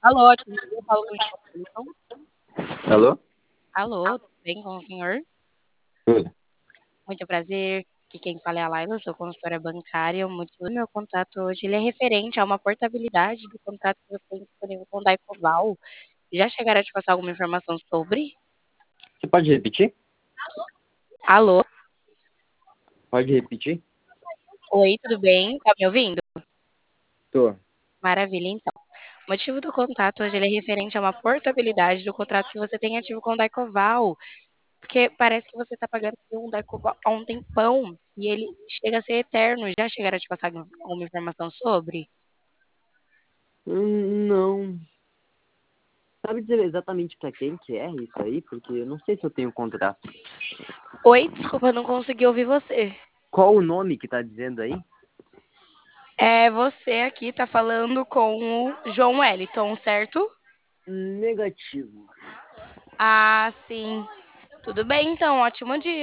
Alô, tudo bem? Eu falo com o João Wellington. Alô? Alô, tudo bem com o senhor? Tudo. Muito prazer. Aqui quem fala é a Laila, sou consultora bancária. O motivo do meu contato hoje ele é referente a uma portabilidade do contrato que você tem disponível com o Daicoval. Já chegaram a te passar alguma informação sobre? Você pode repetir? Alô, Pode repetir? oi, tudo bem? Tá me ouvindo? Tô. Maravilha, então. O motivo do contato hoje ele é referente a uma portabilidade do contrato que você tem ativo com o Daicoval. Porque parece que você está pagando um Deco há um tempão e ele chega a ser eterno. Já chegaram a te passar alguma informação sobre? Não. Sabe dizer exatamente pra quem que é isso aí? Porque eu não sei se eu tenho contrato. Oi, desculpa, não consegui ouvir você. Qual o nome que tá dizendo aí? É, você aqui tá falando com o João Wellington, certo? Negativo. Ah, sim. Tudo bem, então, ótimo dia.